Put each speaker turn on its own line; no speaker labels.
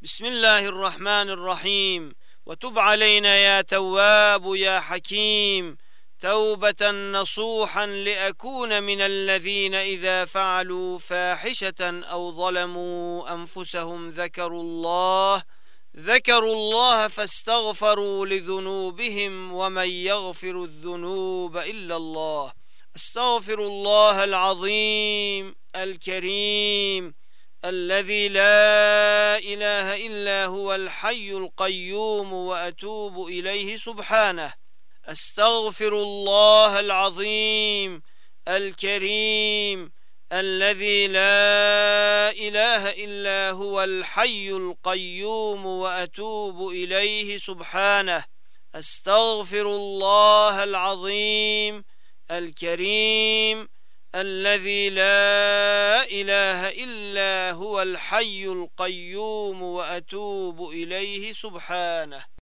بسم الله الرحمن الرحيم. وتب علينا يا تواب يا حكيم، توبة نصوحا لأكون من الذين إذا فعلوا فاحشة أو ظلموا أنفسهم ذكروا الله فاستغفروا لذنوبهم ومن يغفر الذنوب إلا الله. استغفر الله العظيم الكريم الذي لا إله إلا هو الحي القيوم وأتوب إليه سبحانه. استغفر الله العظيم الكريم الذي لا إله إلا هو الحي القيوم وأتوب إليه سبحانه. استغفر الله العظيم الكريم الذي لا إله إلا هو الحي القيوم وأتوب إليه سبحانه.